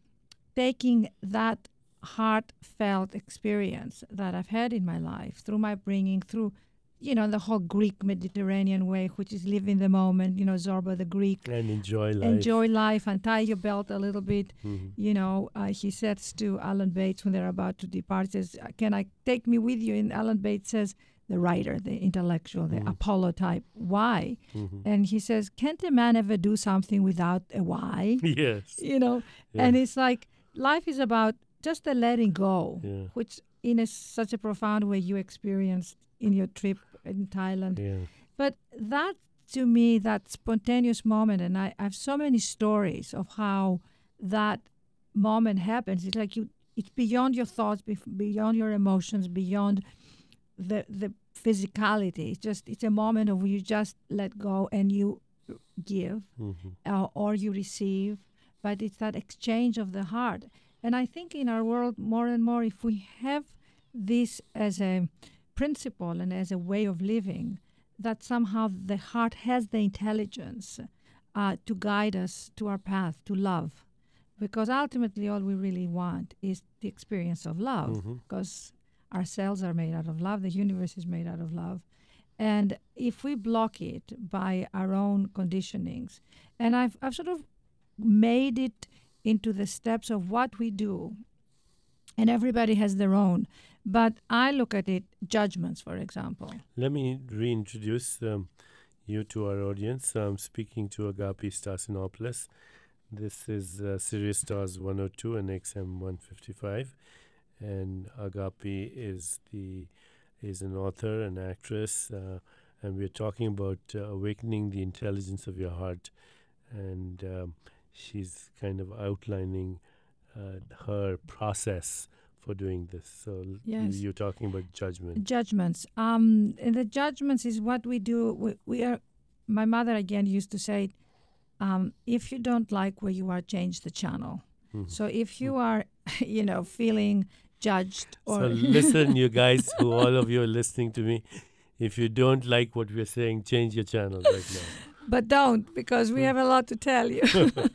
taking that heartfelt experience that I've had in my life through my bringing, through, you know, the whole Greek Mediterranean way, which is live in the moment, you know, Zorba the Greek. And enjoy life. Enjoy life, untie your belt a little bit. Mhm. You know, uh, he says to Alan Bates when they're about to depart, says, "Can I take me with you?" And Alan Bates says, the writer, the intellectual, the Mhm. Apollo type, why? Mhm. And he says, can't a man ever do something without a why? Yes. You know, Yeah. and it's like life is about just the letting go, Yeah. which in a, such a profound way you experienced in your trip in Thailand. Yeah. But that, to me, that spontaneous moment, and I, I have so many stories of how that moment happens. It's like you, it's beyond your thoughts, bef- beyond your emotions, beyond the the physicality. It's just, it's a moment of you just let go and you give Mhm. uh, or you receive, but it's that exchange of the heart. And I think in our world, more and more, if we have this as a principle and as a way of living, that somehow the heart has the intelligence uh, to guide us to our path, to love. Because ultimately, all we really want is the experience of love, Mhm. because our cells are made out of love, the universe is made out of love. And if we block it by our own conditionings, and I've, I've sort of made it into the steps of what we do, and everybody has their own. But I look at it, judgments, for example. Let me reintroduce um, you to our audience. I'm speaking to Agapi Stasinopoulos. This is uh, Sirius Stars one oh two and X M one fifty-five. And Agapi is the is an author, an actress, uh, and we're talking about uh, awakening the intelligence of your heart. And um, she's kind of outlining uh, her process for doing this. So l- Yes. you're talking about judgment. Judgments. Um, and the judgments is what we do. We, we are. My mother again used to say, um, "If you don't like where you are, change the channel." Mhm. So if you are, you know, feeling judged or So listen, you guys, who all of you are listening to me, if you don't like what we're saying, change your channel right now. but don't, because we have a lot to tell you.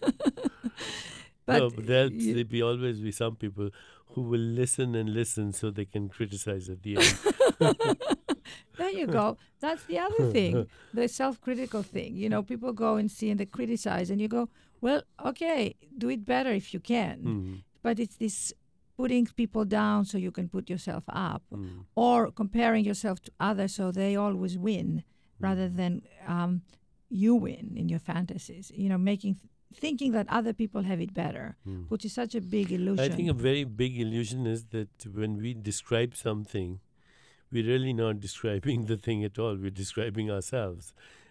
no, but there'll you- be always be some people who will listen and listen so they can criticize at the end. there you go. That's the other thing, the self-critical thing. You know, people go and see and they criticize, and you go, well, okay, do it better if you can. Mhm. But it's this putting people down so you can put yourself up, Mm. or comparing yourself to others so they always win, rather than um, you win in your fantasies. You know, making thinking that other people have it better, Mm. which is such a big illusion. I think a very big illusion is that when we describe something, we're really not describing the thing at all. We're describing ourselves.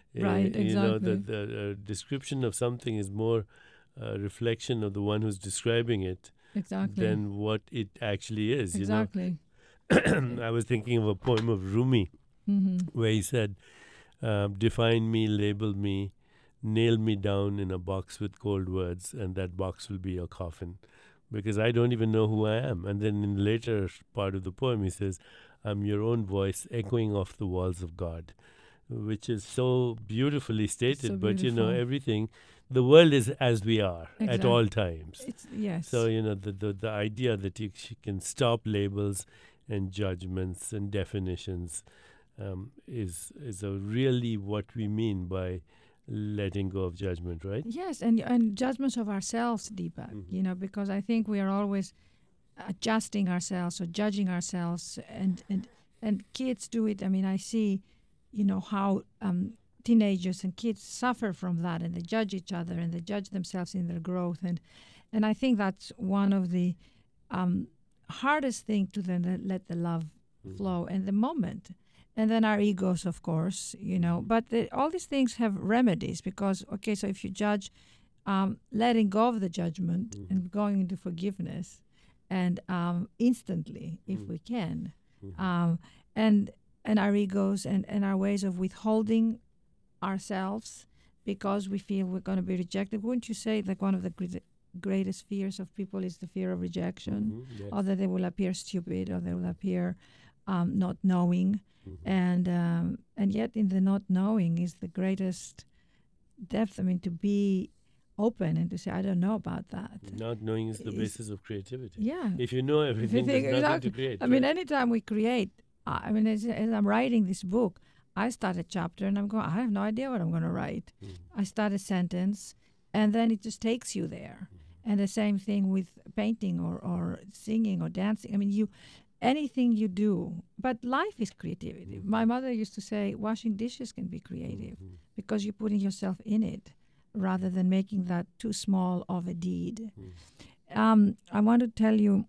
Right, You know, the, exactly. the uh, description of something is more a reflection of the one who's describing it Exactly. than what it actually is. Exactly. You know, I was thinking of a poem of Rumi Mm-hmm. where he said, um, define me, label me, nail me down in a box with cold words, and that box will be your coffin. Because I don't even know who I am. And then in the later part of the poem, he says, I'm your own voice echoing off the walls of God, which is so beautifully stated. So But, you know, beautiful. everything, the world is as we are at Exact- all times. It's yes. So, you know, the, the, the idea that you sh- can stop labels and judgments and definitions um, is is a really what we mean by letting go of judgment, right? Yes, and and judgments of ourselves, Deepak. Mhm. You know, because I think we are always adjusting ourselves or judging ourselves, and and and kids do it. I mean, I see, you know, how um, teenagers and kids suffer from that, and they judge each other and they judge themselves in their growth, and and I think that's one of the um, hardest thing to then let- let the love Mhm. flow and the moment. And then our egos, of course, you know. But the, all these things have remedies because, okay, so if you judge, um, letting go of the judgment Mhm. and going into forgiveness, and um, instantly, if Mhm. we can, Mhm. um, and and our egos and, and our ways of withholding ourselves because we feel we're going to be rejected. Wouldn't you say like one of the gre- greatest fears of people is the fear of rejection, Mhm. Yes. or that they will appear stupid, or they will appear um, not knowing, Mhm. and um, and yet in the not knowing is the greatest depth. I mean, to be open and to say, I don't know about that. Not knowing is the Is- basis of creativity. Yeah. If you know If you everything, think- there's nothing exactly. to create. I mean, right? anytime we create, uh, I mean, as, as I'm writing this book, I start a chapter and I'm going, I have no idea what I'm going to write. Mhm. I start a sentence and then it just takes you there. And the same thing with painting or, or singing or dancing. I mean, you, anything you do, but life is creativity. My mother used to say washing dishes can be creative Mhm. because you're putting yourself in it rather than making that too small of a deed. Mhm. Um, I want to tell you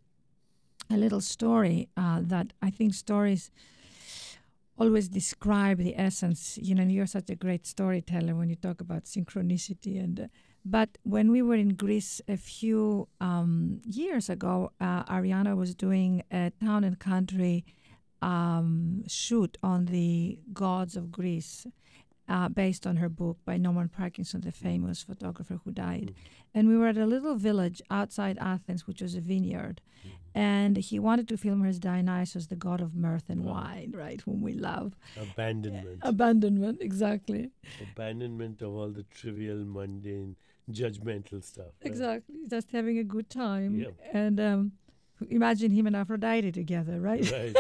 a little story uh, that I think stories always describe the essence. You know, you're such a great storyteller when you talk about synchronicity. And uh, but when we were in Greece a few um, years ago, uh, Ariana was doing a town and country um, shoot on the gods of Greece. Uh, based on her book by Norman Parkinson, the famous photographer who died. And we were at a little village outside Athens, which was a vineyard. And he wanted to film her as Dionysus, the god of mirth and Wow. wine, right, whom we love. Abandonment. Abandonment, exactly. Abandonment of all the trivial, mundane, judgmental stuff. right? Exactly. Just having a good time. Yep. And um, imagine him and Aphrodite together, right? Right.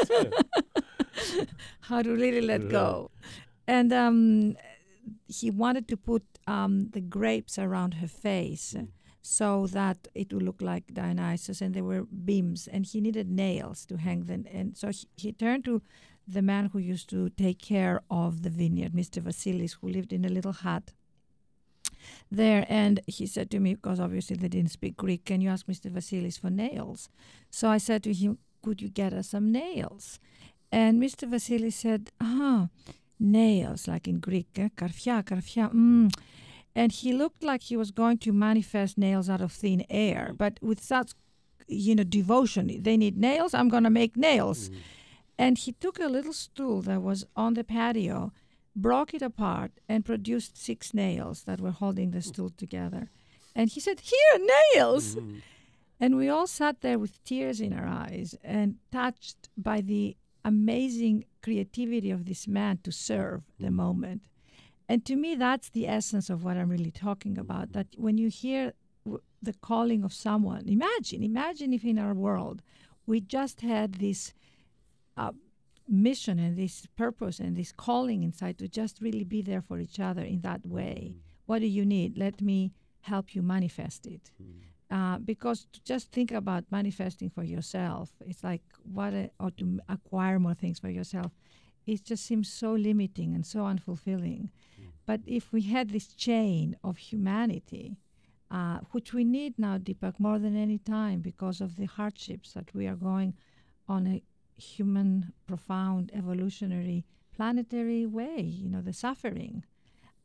How to really let Right. go. And um, he wanted to put um, the grapes around her face Mm. so that it would look like Dionysus, and there were beams, and he needed nails to hang them. And so he, he turned to the man who used to take care of the vineyard, Mister Vasilis, who lived in a little hut there. And he said to me, because obviously they didn't speak Greek, can you ask Mister Vasilis for nails? So I said to him, could you get us some nails? And Mister Vasilis said, ah, nails, like in Greek, eh? karfia, karfia, mm. And he looked like he was going to manifest nails out of thin air, but with such, you know, devotion. They need nails, I'm going to make nails. Mm. And he took a little stool that was on the patio, broke it apart, and produced six nails that were holding the stool together. And he said, here, nails! Mhm. And we all sat there with tears in our eyes and touched by the amazing creativity of this man to serve the moment. And to me, that's the essence of what I'm really talking about, that when you hear w- the calling of someone, imagine, imagine if in our world we just had this uh, mission and this purpose and this calling inside to just really be there for each other in that way. What do you need? Let me help you manifest it. Uh, because to just think about manifesting for yourself, it's like what, a, or to m- acquire more things for yourself, it just seems so limiting and so unfulfilling. But if we had this chain of humanity, uh, which we need now, Deepak, more than any time because of the hardships that we are going on a human, profound, evolutionary, planetary way, you know, the suffering.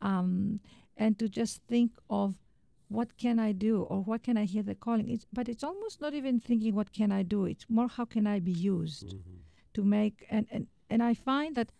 um, and to just think of what can I do or what can I hear the calling. It's, but it's almost not even thinking what can I do. It's more how can I be used Mm-hmm. to make, and, and, and I find that,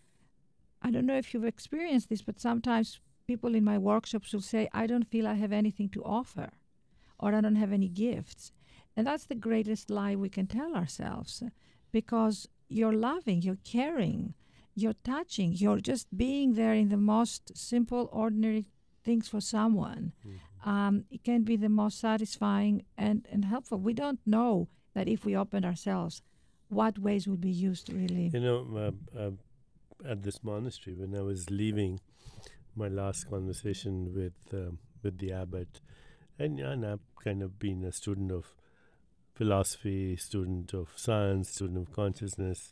I don't know if you've experienced this, but sometimes people in my workshops will say, I don't feel I have anything to offer, or I don't have any gifts. And that's the greatest lie we can tell ourselves, because you're loving, you're caring, you're touching, you're just being there in the most simple, ordinary things for someone. Mm-hmm. Um, it can be the most satisfying and, and helpful. We don't know that if we open ourselves, what ways will be used really. You know, uh, uh, at this monastery, when I was leaving my last conversation with um, with the abbot, and, and I've kind of been a student of philosophy, student of science, student of consciousness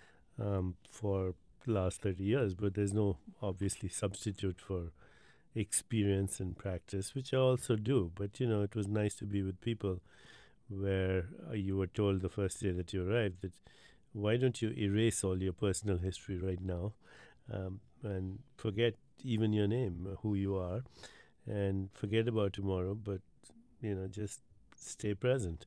um, for the last thirty years, but there's no obviously substitute for experience and practice, which I also do. But, you know, it was nice to be with people where uh, you were told the first day that you arrived that why don't you erase all your personal history right now um, and forget even your name, uh, who you are, and forget about tomorrow, but, you know, just stay present.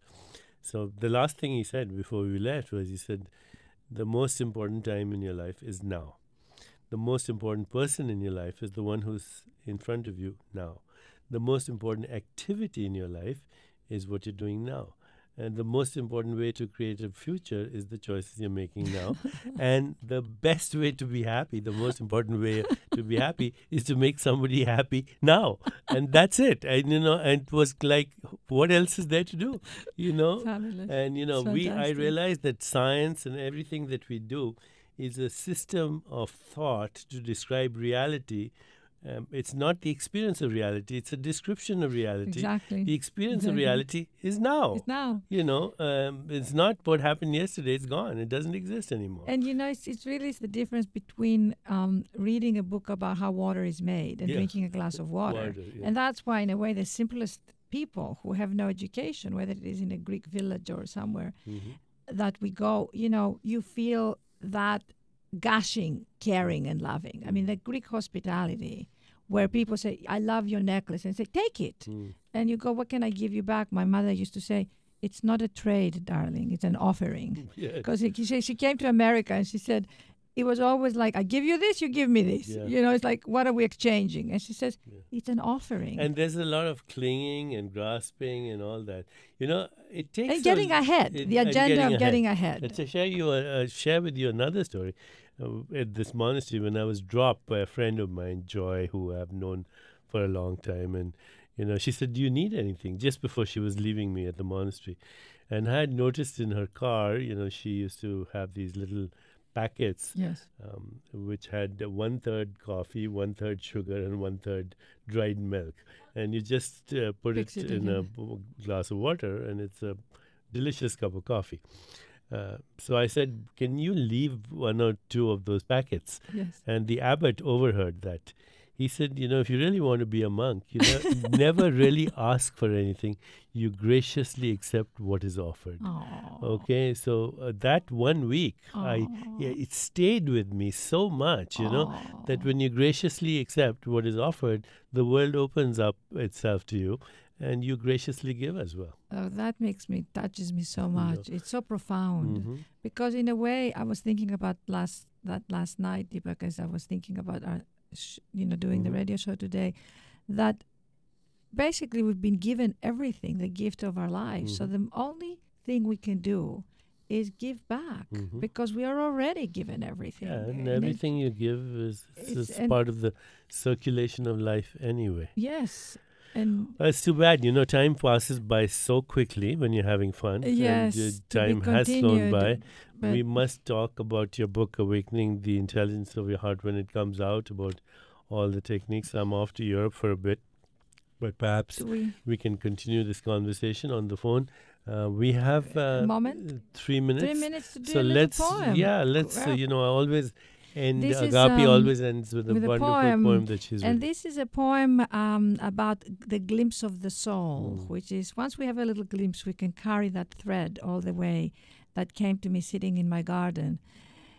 So the last thing he said before we left was, he said, the most important time in your life is now. The most important person in your life is the one who's in front of you now. The most important activity in your life is what you're doing now. And the most important way to create a future is the choices you're making now. And the best way to be happy, the most important way to be happy, is to make somebody happy now. And that's it. And, you know, and it was like, what else is there to do? You know? Fabulous. And, you know, we I Fantastic. realized that science and everything that we do is a system of thought to describe reality. Um, it's not the experience of reality, it's a description of reality. Exactly. The experience Exactly. of reality is now. It's now. You know, um, it's not what happened yesterday, it's gone. It doesn't exist anymore. And you know, it's, it's really the difference between um, reading a book about how water is made and Yeah. drinking a glass of water. Water, yeah. And that's why, in a way, the simplest people who have no education, whether it is in a Greek village or somewhere, Mhm. that we go, you know, you feel that gushing, caring, and loving. I mean, the Greek hospitality, where people say, I love your necklace, and say, take it. Mm. And you go, what can I give you back? My mother used to say, it's not a trade, darling, it's an offering. Yeah. Because she, she came to America and she said, it was always like, I give you this, you give me this. Yeah. You know, it's like, what are we exchanging? And she says, Yeah. it's an offering. And there's a lot of clinging and grasping and all that. You know, it takes And getting a, ahead, it- the and agenda of getting ahead. Let's share you uh, uh, share with you another story. Uh, at this monastery, when I was dropped by a friend of mine, Joy, who I've known for a long time, and you know, she said, "Do you need anything?" Just before she was leaving me at the monastery, and I had noticed in her car, you know, she used to have these little packets, Yes. um, which had uh, one third coffee, one third sugar, and one third dried milk, and you just uh, put Mix it, it in a together. b- glass of water, and it's a delicious cup of coffee. Uh, so I said, "Can you leave one or two of those packets?" Yes. And the abbot overheard that. He said, "You know, if you really want to be a monk, you ne- never really ask for anything. You graciously accept what is offered." Aww. Okay, so uh, that one week, I Aw. yeah, it stayed with me so much, you know, that Aw. when you graciously accept what is offered, the world opens up itself to you, and you graciously give as well. Oh, that makes me, touches me so Yeah. much. It's so profound. Mhm. Because in a way, I was thinking about last that last night, Deepak, as I was thinking about our, sh- you know, doing Mhm. the radio show today, that basically we've been given everything, the gift of our lives. So Mhm. the only thing we can do is give back Mhm. because we are already given everything. Yeah, and And it- everything you give is, it's- is and- part of the circulation of life anyway. Yes. And Well, it's too bad, you know, time passes by so quickly when you're having fun. yes, And, uh, to be time has flown continued, by. but We must talk about your book, Awakening the Intelligence of Your Heart, when it comes out, about all the techniques. I'm off to Europe for a bit, but perhaps do we we can continue this conversation on the phone. Uh, we have uh, moment? uh, three minutes. three minutes to do so a little let's, poem. yeah, let's, uh, Well, you know, I always end, This is, Agape um, always ends with a with a wonderful poem, poem, that she's And written. this is a poem um, about the glimpse of the soul, Mm. which is once we have a little glimpse, we can carry that thread all the way that came to me sitting in my garden.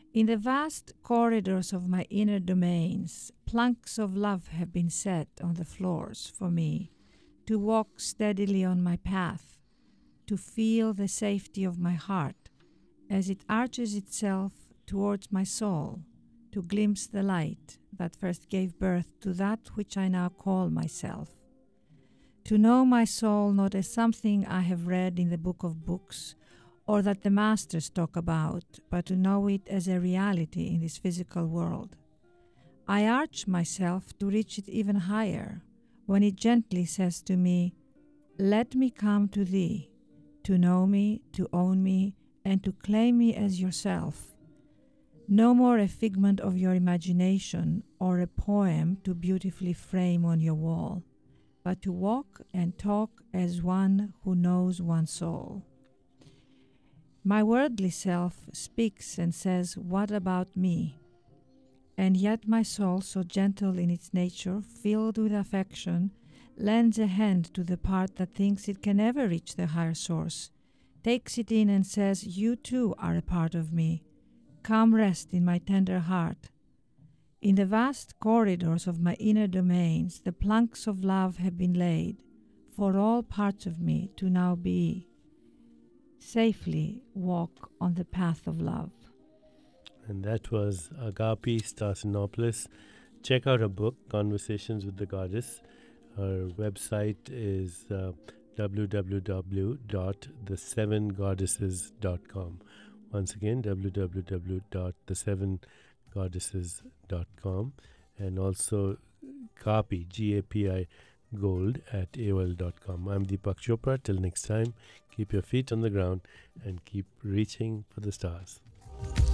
In the vast corridors of my inner domains, planks of love have been set on the floors for me to walk steadily on my path, to feel the safety of my heart as it arches itself towards my soul, to glimpse the light that first gave birth to that which I now call myself. To know my soul not as something I have read in the book of books, or that the masters talk about, but to know it as a reality in this physical world. I arch myself to reach it even higher, when it gently says to me, "Let me come to thee, to know me, to own me, and to claim me as yourself. No more a figment of your imagination or a poem to beautifully frame on your wall, but to walk and talk as one who knows one's soul." My worldly self speaks and says, "What about me?" And yet my soul, so gentle in its nature, filled with affection, lends a hand to the part that thinks it can never reach the higher source, takes it in and says, "You too are a part of me. Come rest in my tender heart." In the vast corridors of my inner domains, the planks of love have been laid for all parts of me to now be. Safely walk on the path of love. And that was Agapi Stasinopoulos. Check out her book, Conversations with the Goddess. Her website is uh, w w w dot the seven goddesses dot com. Once again, w w w dot the seven goddesses dot com. And also Gapi, G A P I, gold at A O L dot com. I'm Deepak Chopra. Till next time, keep your feet on the ground and keep reaching for the stars.